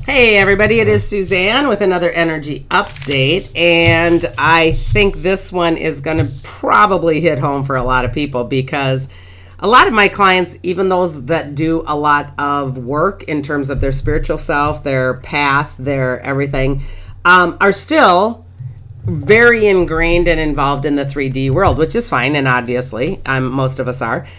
Hey everybody, it is Suzanne with another energy update, and I think this one is going to probably hit home for a lot of people because a lot of my clients, even those that do a lot of work in terms of their spiritual self, their path, their everything, are still very ingrained and involved in the 3D world, which is fine, and obviously most of us are.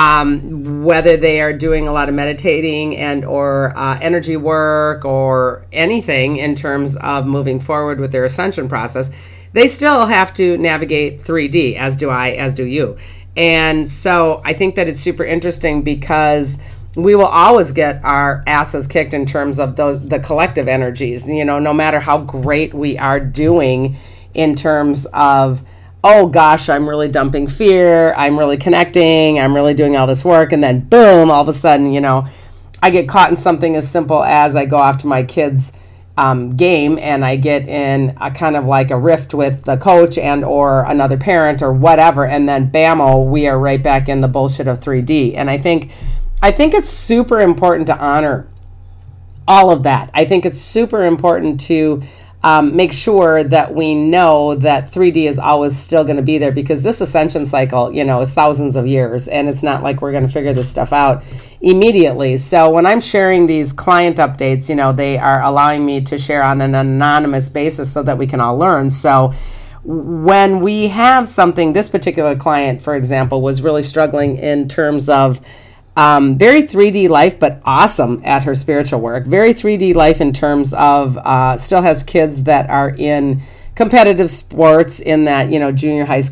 Whether they are doing a lot of meditating and or energy work or anything in terms of moving forward with their ascension process, they still have to navigate 3D, as do I, as do you. And so I think that it's super interesting because we will always get our asses kicked in terms of the collective energies, no matter how great we are doing in terms of, oh gosh, I'm really dumping fear, I'm really connecting, I'm really doing all this work, and then boom, all of a sudden, I get caught in something as simple as I go off to my kids' game and I get in a kind of like a rift with the coach and or another parent or whatever, and then bammo, we are right back in the bullshit of 3D. And I think it's super important to honor all of that. I think it's super important to make sure that we know that 3D is always still going to be there, because this ascension cycle, is thousands of years, and it's not like we're going to figure this stuff out immediately. So when I'm sharing these client updates, they are allowing me to share on an anonymous basis so that we can all learn. So when we have something, this particular client, for example, was really struggling in terms of very 3D life, but awesome at her spiritual work. Very 3D life in terms of still has kids that are in competitive sports in that, junior high,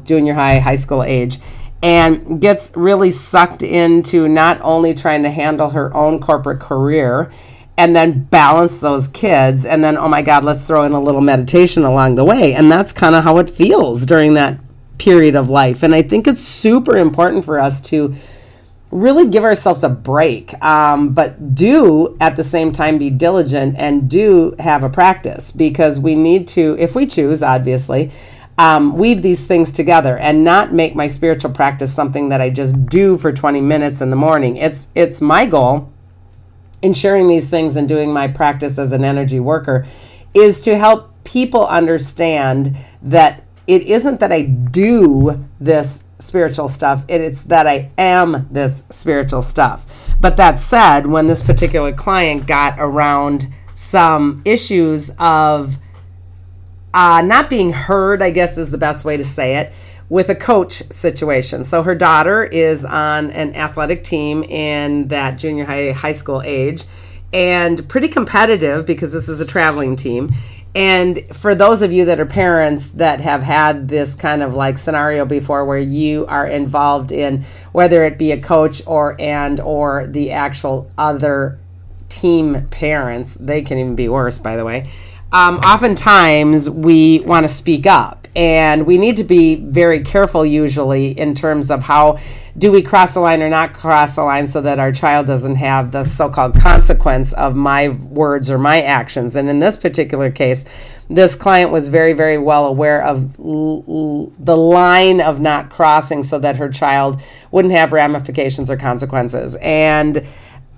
high school age, and gets really sucked into not only trying to handle her own corporate career and then balance those kids, and then, oh my God, let's throw in a little meditation along the way. And that's kind of how it feels during that period of life. And I think it's super important for us to really give ourselves a break, but do at the same time be diligent and do have a practice, because we need to, if we choose, obviously, weave these things together and not make my spiritual practice something that I just do for 20 minutes in the morning. It's my goal in sharing these things and doing my practice as an energy worker is to help people understand that it isn't that I do this spiritual stuff, it's that I am this spiritual stuff. But that said, when this particular client got around some issues of not being heard, I guess is the best way to say it, with a coach situation. So her daughter is on an athletic team in that junior high school age, and pretty competitive because this is a traveling team. And for those of you that are parents that have had this kind of like scenario before, where you are involved in whether it be a coach or the actual other team parents, they can even be worse, by the way. Oftentimes we want to speak up, and we need to be very careful usually in terms of how do we cross the line or not cross the line, so that our child doesn't have the so-called consequence of my words or my actions. And in this particular case, this client was very, very well aware of the line of not crossing so that her child wouldn't have ramifications or consequences, and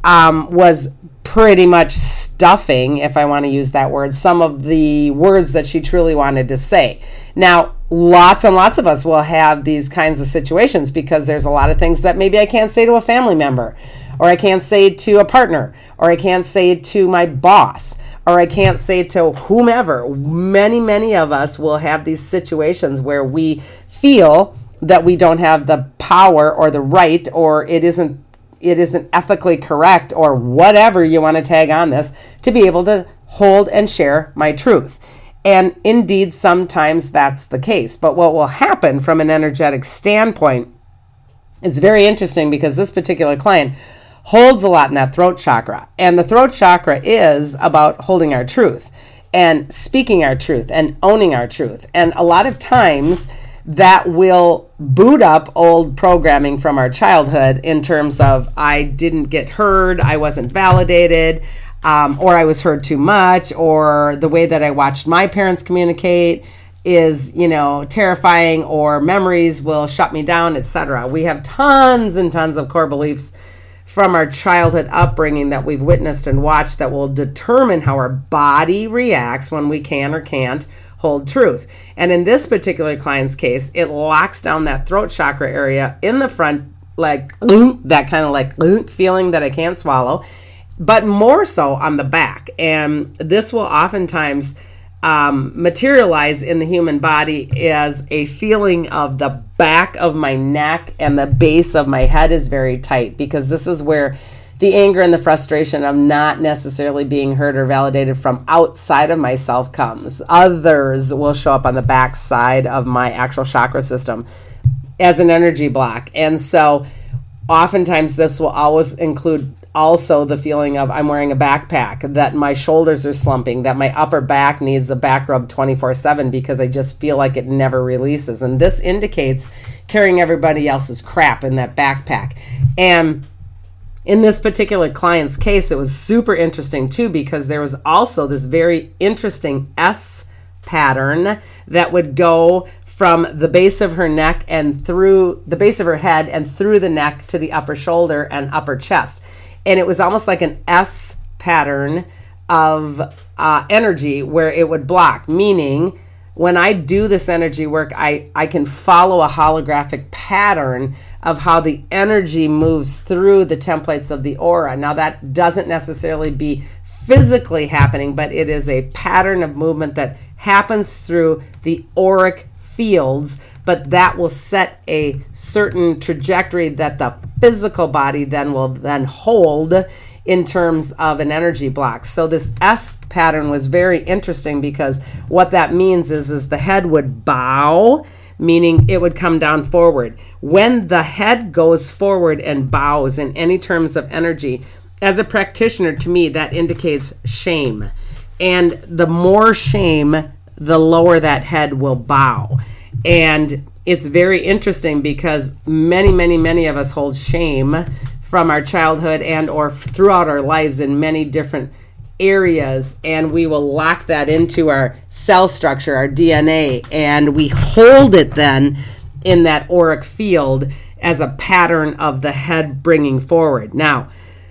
was pretty much stuffing, if I want to use that word, some of the words that she truly wanted to say. Now, lots and lots of us will have these kinds of situations because there's a lot of things that maybe I can't say to a family member, or I can't say to a partner, or I can't say to my boss, or I can't say to whomever. Many, many of us will have these situations where we feel that we don't have the power or the right, or it isn't ethically correct, or whatever you want to tag on this, to be able to hold and share my truth. And indeed, sometimes that's the case. But what will happen from an energetic standpoint, it's very interesting, because this particular client holds a lot in that throat chakra. And the throat chakra is about holding our truth and speaking our truth and owning our truth. And a lot of times that will boot up old programming from our childhood in terms of I didn't get heard, I wasn't validated, or I was heard too much, or the way that I watched my parents communicate is, terrifying, or memories will shut me down, etc. We have tons and tons of core beliefs from our childhood upbringing that we've witnessed and watched that will determine how our body reacts when we can or can't hold truth. And in this particular client's case, it locks down that throat chakra area in the front, like that kind of like feeling that I can't swallow, but more so on the back. And this will oftentimes materialize in the human body as a feeling of the back of my neck and the base of my head is very tight, because this is where the anger and the frustration of not necessarily being heard or validated from outside of myself comes. Others will show up on the back side of my actual chakra system as an energy block. And so oftentimes this will always include also the feeling of I'm wearing a backpack, that my shoulders are slumping, that my upper back needs a back rub 24/7 because I just feel like it never releases. And this indicates carrying everybody else's crap in that backpack. And in this particular client's case, it was super interesting too, because there was also this very interesting S pattern that would go from the base of her neck and through the base of her head and through the neck to the upper shoulder and upper chest. And it was almost like an S pattern of energy where it would block, meaning when I do this energy work, I can follow a holographic pattern of how the energy moves through the templates of the aura. Now, that doesn't necessarily be physically happening, but it is a pattern of movement that happens through the auric fields, but that will set a certain trajectory that the physical body then will then hold in terms of an energy block. So this S pattern was very interesting, because what that means is the head would bow, meaning it would come down forward. When the head goes forward and bows in any terms of energy, as a practitioner, to me, that indicates shame. And the more shame, the lower that head will bow. And it's very interesting because many of us hold shame from our childhood and or throughout our lives in many different areas, and we will lock that into our cell structure, our DNA, and we hold it then in that auric field as a pattern of the head bringing forward. Now,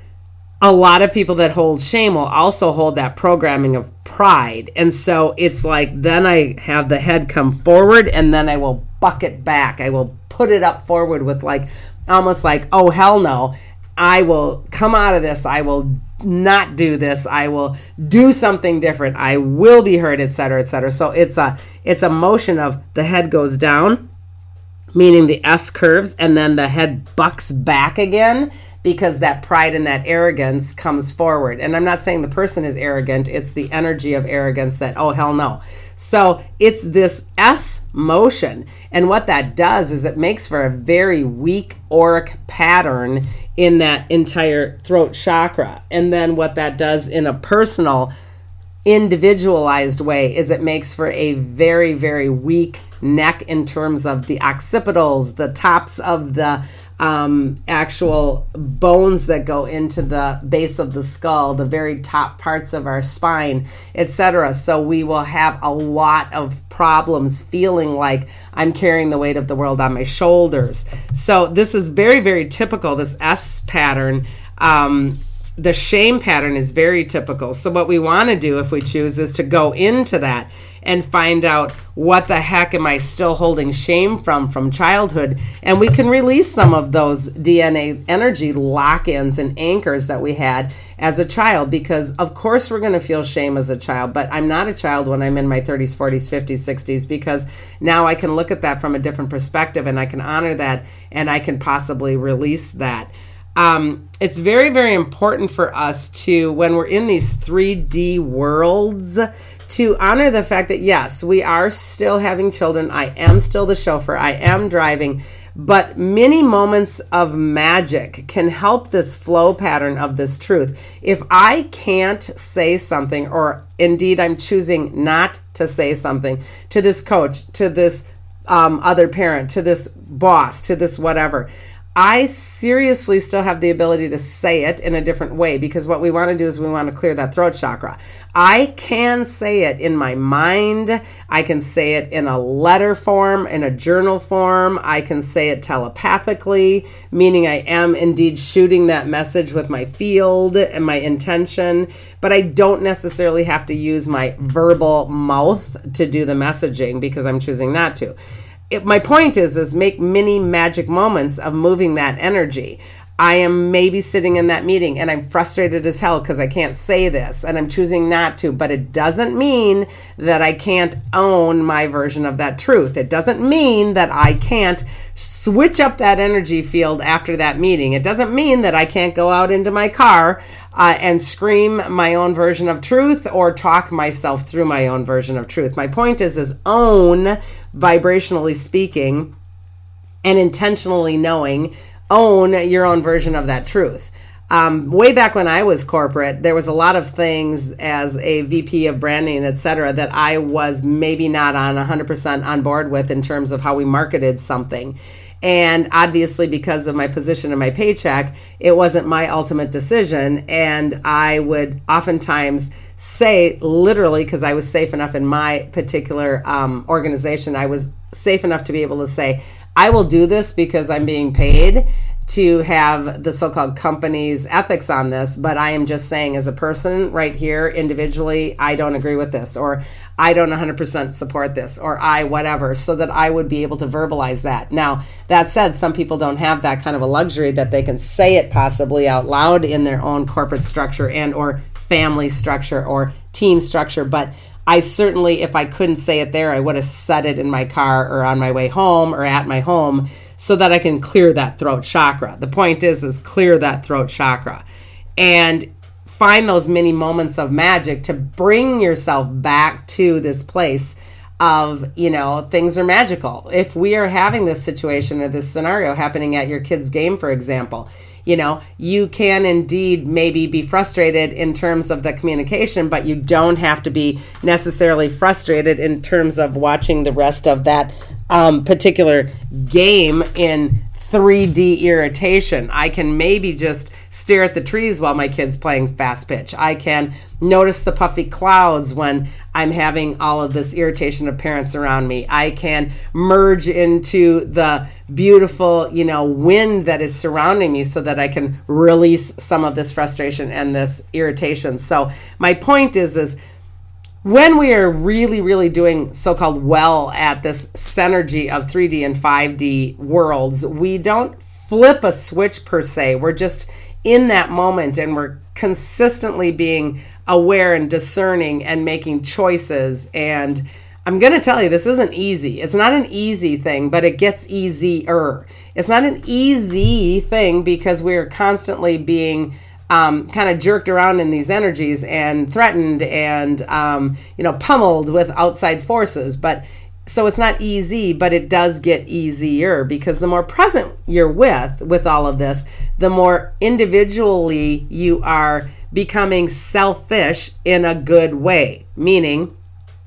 a lot of people that hold shame will also hold that programming of pride. And so it's like, then I have the head come forward and then I will buck it back. I will put it up forward with like, almost like, oh, hell no. I will come out of this. I will not do this. I will do something different. I will be heard, et cetera, et cetera. So it's a motion of the head goes down, meaning the S curves, and then the head bucks back again, because that pride and that arrogance comes forward. And I'm not saying the person is arrogant. It's the energy of arrogance that, oh, hell no. So it's this S motion. And what that does is it makes for a very weak auric pattern in that entire throat chakra. And then what that does in a personal, individualized way is it makes for a very, very weak neck in terms of the occipitals, the tops of the actual bones that go into the base of the skull, the very top parts of our spine, etc. So we will have a lot of problems feeling like I'm carrying the weight of the world on my shoulders. So this is very, very typical, this S pattern. The shame pattern is very typical. So what we want to do if we choose is to go into that and find out what the heck am I still holding shame from childhood. And we can release some of those DNA energy lock-ins and anchors that we had as a child, because of course we're going to feel shame as a child, but I'm not a child when I'm in my 30s, 40s, 50s, 60s, because now I can look at that from a different perspective and I can honor that and I can possibly release that. It's very, very important for us to, when we're in these 3D worlds, to honor the fact that, yes, we are still having children. I am still the chauffeur. I am driving. But many moments of magic can help this flow pattern of this truth. If I can't say something, or indeed I'm choosing not to say something to this coach, to this other parent, to this boss, to this whatever, I seriously still have the ability to say it in a different way, because what we want to do is we want to clear that throat chakra. I can say it in my mind. I can say it in a letter form, in a journal form. I can say it telepathically, meaning I am indeed shooting that message with my field and my intention, but I don't necessarily have to use my verbal mouth to do the messaging because I'm choosing not to. My point is make mini magic moments of moving that energy. I am maybe sitting in that meeting and I'm frustrated as hell because I can't say this and I'm choosing not to, but it doesn't mean that I can't own my version of that truth. It doesn't mean that I can't switch up that energy field after that meeting. It doesn't mean that I can't go out into my car and scream my own version of truth or talk myself through my own version of truth. My point is own, vibrationally speaking, and intentionally knowing, own your own version of that truth. Way back when I was corporate, there was a lot of things as a VP of branding, et cetera, that I was maybe not on 100% on board with in terms of how we marketed something. And obviously, because of my position and my paycheck, it wasn't my ultimate decision. And I would oftentimes say, literally, because I was safe enough in my particular organization, I was safe enough to be able to say, I will do this because I'm being paid to have the so-called company's ethics on this, but I am just saying as a person right here individually, I don't agree with this, or I don't 100% support this, or I whatever, so that I would be able to verbalize that. Now, that said, some people don't have that kind of a luxury that they can say it possibly out loud in their own corporate structure and or family structure or team structure, but I certainly, if I couldn't say it there, I would have said it in my car or on my way home or at my home so that I can clear that throat chakra. The point is clear that throat chakra and find those mini moments of magic to bring yourself back to this place of, things are magical. If we are having this situation or this scenario happening at your kid's game, for example, you can indeed maybe be frustrated in terms of the communication, but you don't have to be necessarily frustrated in terms of watching the rest of that particular game in 3D irritation. I can maybe just stare at the trees while my kid's playing fast pitch. I can notice the puffy clouds when I'm having all of this irritation of parents around me. I can merge into the beautiful, wind that is surrounding me so that I can release some of this frustration and this irritation. So my point is when we are really, really doing so-called well at this synergy of 3D and 5D worlds, we don't flip a switch per se. We're just in that moment and we're consistently being aware and discerning and making choices. And I'm going to tell you, this isn't easy. It's not an easy thing, but it gets easier. It's not an easy thing because we're constantly being kind of jerked around in these energies and threatened and, pummeled with outside forces. But so it's not easy, but it does get easier because the more present you're with all of this, the more individually you are becoming selfish in a good way, meaning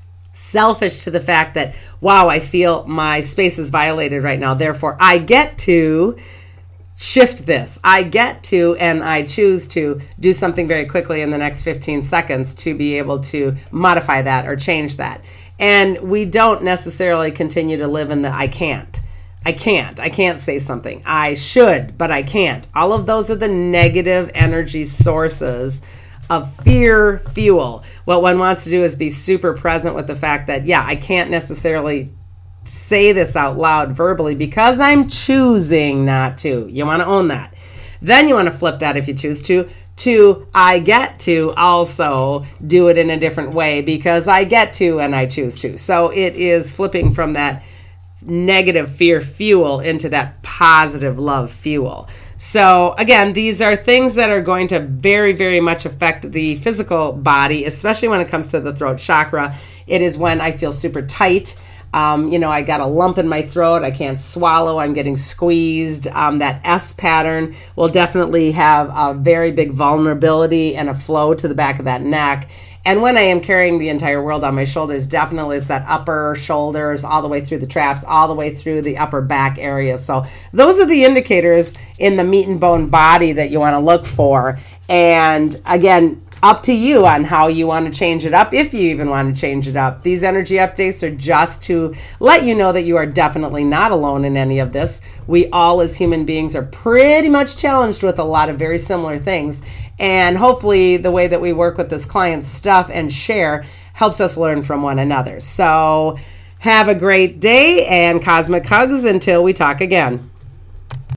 selfish to the fact that, wow, I feel my space is violated right now. Therefore, I get to shift this. I get to, and I choose to do something very quickly in the next 15 seconds to be able to modify that or change that. And we don't necessarily continue to live in the I can't say something. I should, but I can't. All of those are the negative energy sources of fear fuel. What one wants to do is be super present with the fact that, I can't necessarily say this out loud verbally because I'm choosing not to. You want to own that. Then you want to flip that if you choose to I get to also do it in a different way because I get to and I choose to. So it is flipping from that negative fear fuel into that positive love fuel. So again, these are things that are going to very, very much affect the physical body, especially when it comes to the throat chakra. It is when I feel super tight. I got a lump in my throat. I can't swallow. I'm getting squeezed. That S pattern will definitely have a very big vulnerability and a flow to the back of that neck. And when I am carrying the entire world on my shoulders, definitely it's that upper shoulders all the way through the traps, all the way through the upper back area. So those are the indicators in the meat and bone body that you want to look for. And again, up to you on how you want to change it up, if you even want to change it up. These energy updates are just to let you know that you are definitely not alone in any of this. We all as human beings are pretty much challenged with a lot of very similar things. And hopefully the way that we work with this client's stuff and share helps us learn from one another. So have a great day and cosmic hugs until we talk again.